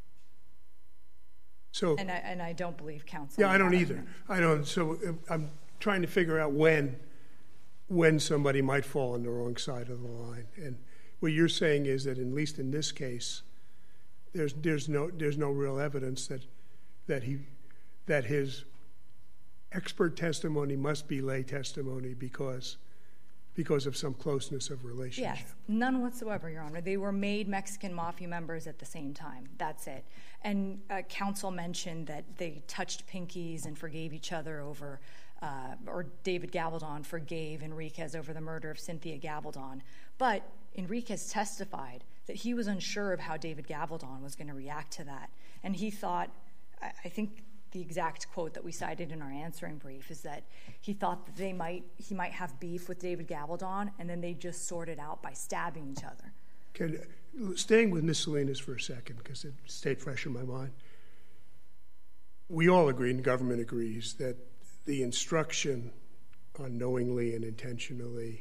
So, And I, and I don't believe counsel. yeah, I don't that either. argument. I don't. So uh, I'm trying to figure out when, when somebody might fall on the wrong side of the line. And what you're saying is that, at least in this case, there's there's no there's no real evidence that that he that his expert testimony must be lay testimony because because of some closeness of relationship. Yes, none whatsoever, Your Honor. They were made Mexican Mafia members at the same time. That's it. And uh, counsel mentioned that they touched pinkies and forgave each other over, uh, or David Gavaldon forgave Enriquez over the murder of Cynthia Gavaldon. But Enriquez testified that he was unsure of how David Gavaldon was going to react to that. And he thought, I, I think the exact quote that we cited in our answering brief is that he thought that they might he might have beef with David Gabaldon, and then they just sort it out by stabbing each other. Can, staying with Miz Salinas for a second, because it stayed fresh in my mind. We all agree, and the government agrees, that the instruction on knowingly and intentionally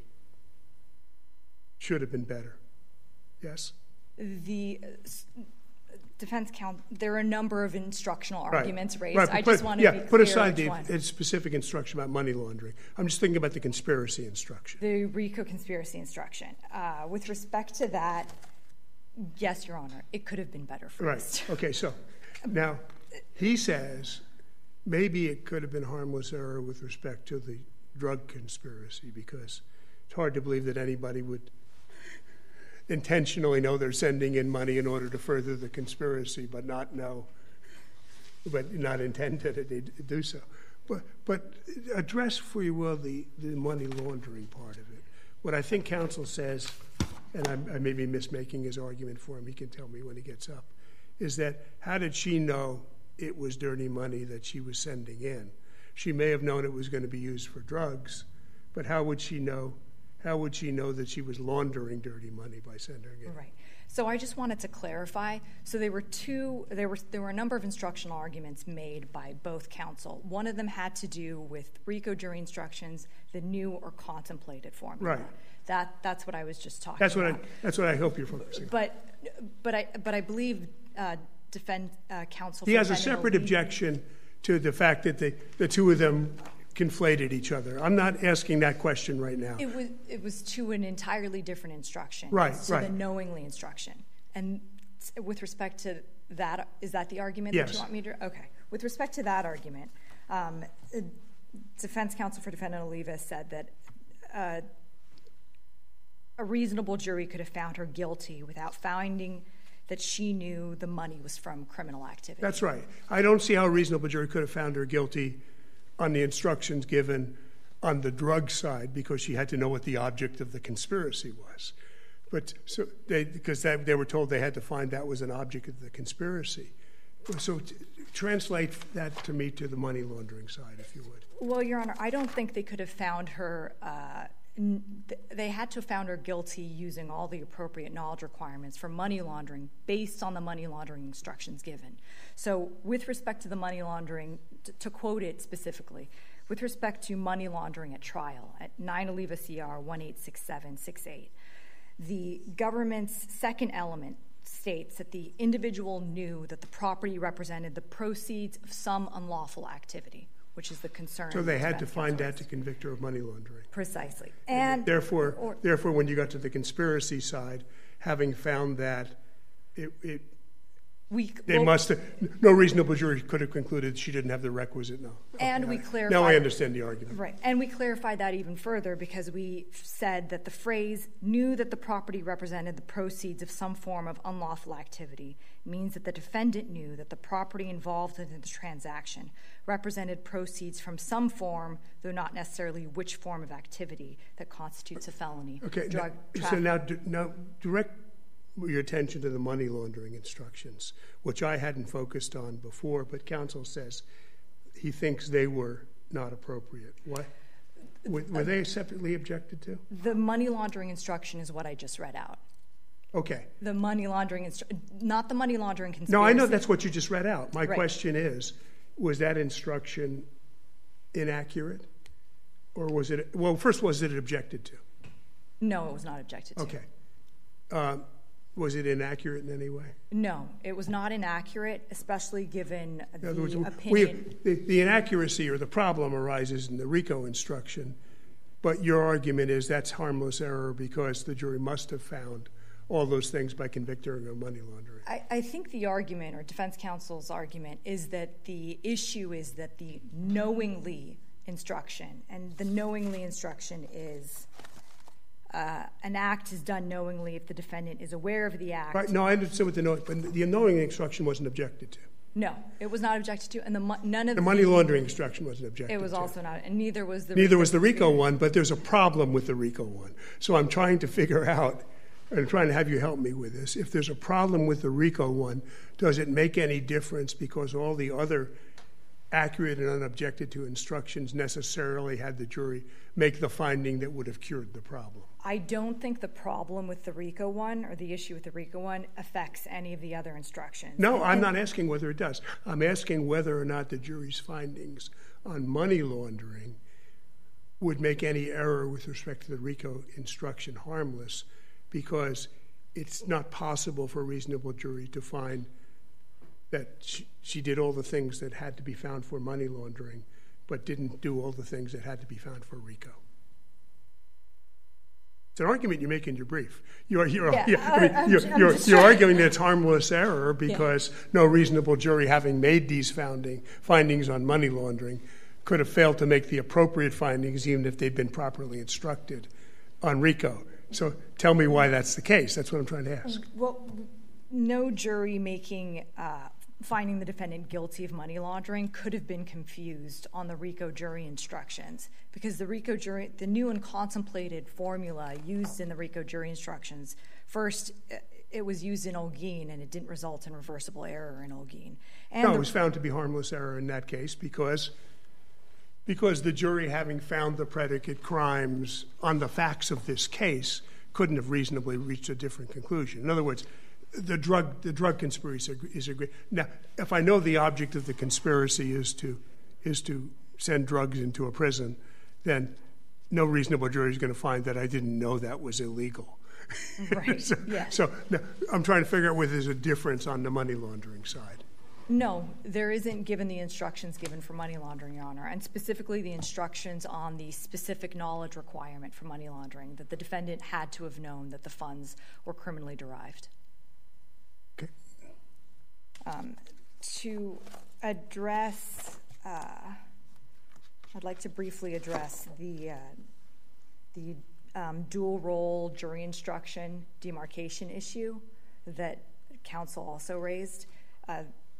should have been better. Yes? The uh, defense counsel, there are a number of instructional arguments right. raised. Right, I put, just want to yeah, be clear put aside which the one. specific instruction about money laundering. I'm just thinking about the conspiracy instruction. The RICO conspiracy instruction. Uh, with respect to that, yes, Your Honor, it could have been better phrased. Right. Okay, so now he says maybe it could have been harmless error with respect to the drug conspiracy, because it's hard to believe that anybody would intentionally know they're sending in money in order to further the conspiracy, but not know, but not intend to do so. But, but address, for you will, the, the money laundering part of it. What I think counsel says, and I'm, I may be mismaking his argument for him, he can tell me when he gets up, is that how did she know it was dirty money that she was sending in? She may have known it was going to be used for drugs, but how would she know How would she know that she was laundering dirty money by sending it? Right. So I just wanted to clarify. So there were two. There were there were a number of instructional arguments made by both counsel. One of them had to do with RICO jury instructions, the new or contemplated formula. Right. That that's what I was just talking That's what about. I. That's what I hope you're focusing on. But but I but I believe uh, defend uh, counsel. He for has a defendant separate Oliva- objection to the fact that the the two of them conflated each other. I'm not asking that question right now. It was it was to an entirely different instruction. Right, It's to right. the knowingly instruction. And with respect to that, is that the argument Yes. that you want me to? Okay. With respect to that argument, um, uh, defense counsel for defendant Oliva said that uh, a reasonable jury could have found her guilty without finding that she knew the money was from criminal activity. That's right. I don't see how a reasonable jury could have found her guilty on the instructions given on the drug side, because she had to know what the object of the conspiracy was. But so they, because that, they were told they had to find that was an object of the conspiracy. So t- translate that to me to the money laundering side, if you would. Well, Your Honor, I don't think they could have found her. Uh, n- th- they had to have found her guilty using all the appropriate knowledge requirements for money laundering based on the money laundering instructions given. So with respect to the money laundering, t- to quote it specifically, with respect to money laundering at trial at nine Oliva C R one eight six seven six eight, the government's second element states that the individual knew that the property represented the proceeds of some unlawful activity, which is the concern. So they had to defense find counsel that to convict her of money laundering. Precisely. And Therefore, or- therefore, when you got to the conspiracy side, having found that it, it we they well, must have, no reasonable jury could have concluded she didn't have the requisite no. And Okay, we I- clarified- Now I understand the argument. Right. And we clarified that even further because we said that the phrase knew that the property represented the proceeds of some form of unlawful activity means that the defendant knew that the property involved in the transaction represented proceeds from some form, though not necessarily which form of activity that constitutes a felony. Okay, Drug now, so trafficking. now, d- now direct your attention to the money laundering instructions, which I hadn't focused on before, but counsel says he thinks they were not appropriate. Why? Were, were they separately objected to? The money laundering instruction is what I just read out. Okay. The money laundering, instru- not the money laundering conspiracy. No, I know that's what you just read out. My Right. question is, was that instruction inaccurate? Or was it, well, first, was it objected to? No, it was not objected to. Okay. Uh, was it inaccurate in any way? No, it was not inaccurate, especially given In the other words, we, opinion. the, the inaccuracy or the problem arises in the RICO instruction, but your argument is that's harmless error because the jury must have found all those things by convicting her of money laundering. I, I think the argument, or defense counsel's argument, is that the issue is that the knowingly instruction, and the knowingly instruction is uh, an act is done knowingly if the defendant is aware of the act. Right? No, I understand what the knowing, but the knowing instruction wasn't objected to. No, it was not objected to, and the mo- none of The money laundering instruction wasn't objected to. It was also not, and neither was the. Neither RICO was the RICO conspiracy. one, but there's a problem with the RICO one. So I'm trying to figure out, and trying to have you help me with this. If there's a problem with the RICO one, does it make any difference because all the other accurate and unobjected to instructions necessarily had the jury make the finding that would have cured the problem? I don't think the problem with the RICO one or the issue with the RICO one affects any of the other instructions. No, I'm and, not asking whether it does. I'm asking whether or not the jury's findings on money laundering would make any error with respect to the RICO instruction harmless, because it's not possible for a reasonable jury to find that she, she did all the things that had to be found for money laundering, but didn't do all the things that had to be found for RICO. It's an argument you make in your brief. You're, you're, yeah, you're, I, I'm, you're, I'm you're, you're trying. arguing that it's harmless error because yeah. no reasonable jury, having made these founding, findings on money laundering, could have failed to make the appropriate findings even if they'd been properly instructed on RICO. So tell me why that's the case. That's what I'm trying to ask. Well, no jury making uh, finding the defendant guilty of money laundering could have been confused on the RICO jury instructions, because the RICO jury, the new and contemplated formula used in the RICO jury instructions, first it was used in Olguin and it didn't result in reversible error in Olguin. And no, the, it was found to be harmless error in that case because because the jury, having found the predicate crimes on the facts of this case, couldn't have reasonably reached a different conclusion. In other words, the drug the drug conspiracy is a great. Now, if I know the object of the conspiracy is to is to send drugs into a prison, then no reasonable jury is going to find that I didn't know that was illegal. Right. so yeah. so now, I'm trying to figure out whether there's a difference on the money laundering side. No, there isn't, given the instructions given for money laundering, Your Honor, and specifically the instructions on the specific knowledge requirement for money laundering, that the defendant had to have known that the funds were criminally derived. Okay. Um, to address, uh, I'd like to briefly address the uh, the um, dual role jury instruction demarcation issue that counsel also raised. Uh,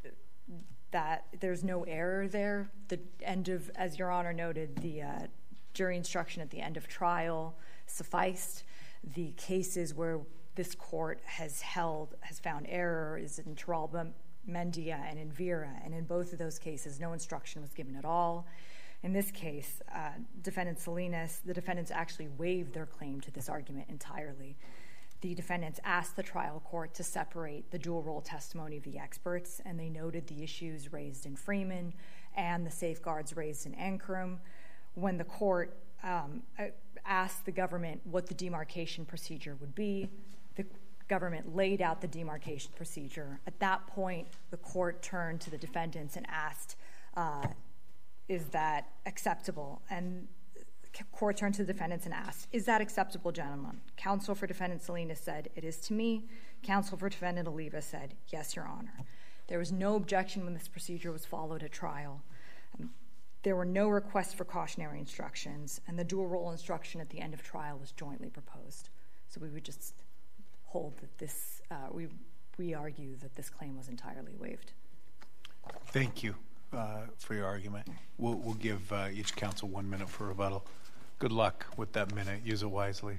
that there's no error there. The end of, as Your Honor noted, the uh, jury instruction at the end of trial sufficed. The cases where this court has held, has found error is in Torralba, Mendia, and in Vera, and in both of those cases, no instruction was given at all. In this case, uh, defendant Salinas, the defendants actually waived their claim to this argument entirely. The defendants asked the trial court to separate the dual role testimony of the experts, and they noted the issues raised in Freeman and the safeguards raised in Ankrum. When the court um, asked the government what the demarcation procedure would be, the government laid out the demarcation procedure. At that point, the court turned to the defendants and asked, uh, is that acceptable? And court turned to the defendants and asked, is that acceptable, gentlemen? Counsel for defendant Salinas said, it is to me. Counsel for defendant Oliva said, yes, Your Honor. There was no objection when this procedure was followed at trial. Um, there were no requests for cautionary instructions, and the dual role instruction at the end of trial was jointly proposed. So we would just hold that this, uh, we, we argue that this claim was entirely waived. Thank you uh, for your argument. We'll, we'll give uh, each counsel one minute for rebuttal. Good luck with that minute. Use it wisely.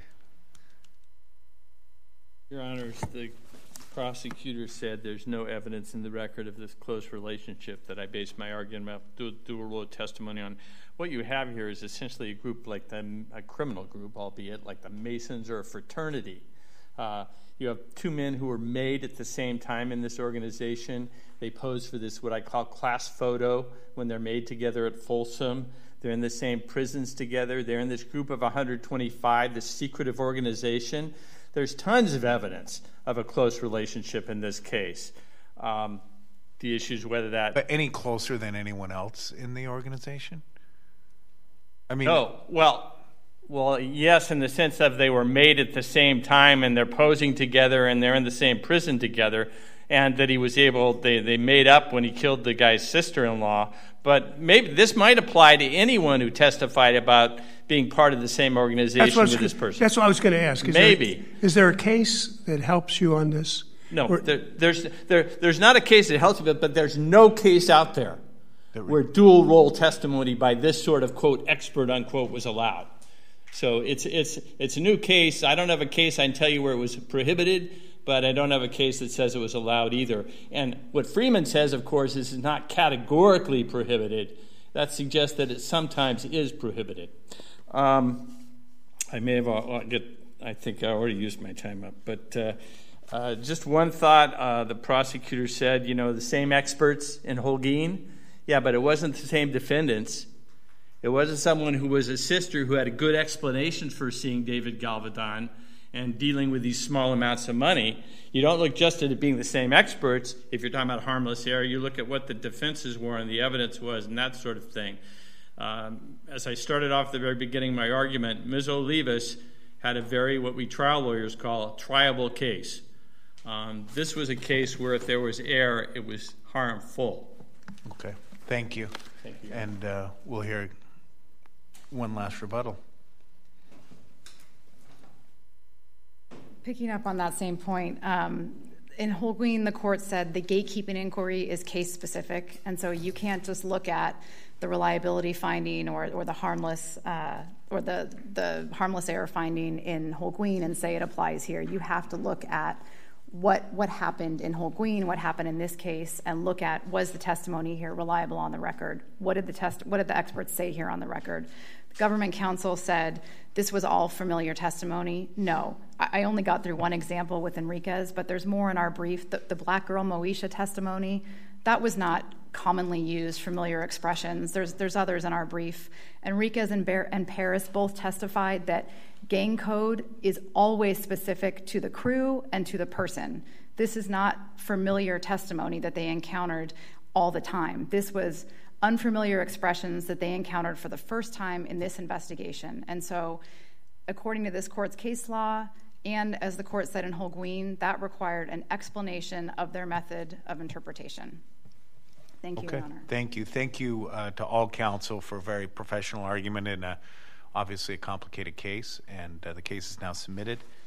Your Honors, the prosecutor said there's no evidence in the record of this close relationship that I based my argument about dual role testimony on. What you have here is essentially a group like the, a criminal group, albeit like the Masons or a fraternity. Uh, you have two men who were made at the same time in this organization. They pose for this, what I call class photo, when they're made together at Folsom. They're in the same prisons together. They're in this group of one hundred twenty-five, this secretive organization. There's tons of evidence of a close relationship in this case. Um, the issue is whether that... But any closer than anyone else in the organization? I mean... Oh, well, well, yes, in the sense of they were made at the same time and they're posing together and they're in the same prison together, and that he was able, they, they made up when he killed the guy's sister-in-law. But maybe this might apply to anyone who testified about being part of the same organization with this person. That's what I was going to ask. Is maybe. There, is there a case that helps you on this? No, or, there, there's, there, there's not a case that helps you, but there's no case out there where dual role testimony by this sort of, quote, expert, unquote, was allowed. So it's, it's, it's a new case. I don't have a case I can tell you where it was prohibited, but I don't have a case that says it was allowed either. And what Freeman says, of course, is it's not categorically prohibited. That suggests that it sometimes is prohibited. Um, I may have, uh, get, I think I already used my time up, but uh, uh, just one thought. Uh, the prosecutor said, you know, the same experts in Holguin. Yeah, but it wasn't the same defendants. It wasn't someone who was a sister who had a good explanation for seeing David Galvedon and dealing with these small amounts of money. You don't look just at it being the same experts. If you're talking about harmless error, you look at what the defenses were and the evidence was and that sort of thing. Um, as I started off at the very beginning of my argument, Miz Olivas had a very, what we trial lawyers call, a triable case. Um, this was a case where if there was error, it was harmful. Okay, thank you. Thank you. And uh, we'll hear one last rebuttal. Picking up on that same point, um, in Holguin, the court said the gatekeeping inquiry is case-specific, and so you can't just look at the reliability finding or, or the harmless uh, or the the harmless error finding in Holguin and say it applies here. You have to look at what what happened in Holguin, what happened in this case, and look at, was the testimony here reliable on the record? What did the test? What did the experts say here on the record? The government counsel said this was all familiar testimony. No, I only got through one example with Enriquez, but there's more in our brief. The, the black girl Moesha testimony, that was not commonly used familiar expressions. There's there's others in our brief. Enriquez and, Bear, and Paris both testified that gang code is always specific to the crew and to the person. This is not familiar testimony that they encountered all the time. This was unfamiliar expressions that they encountered for the first time in this investigation. And so, according to this court's case law, and as the court said in Holguin, that required an explanation of their method of interpretation. Thank you, okay. Your Honor. Thank you. Thank you uh, to all counsel for a very professional argument in a, obviously a complicated case, and uh, the case is now submitted.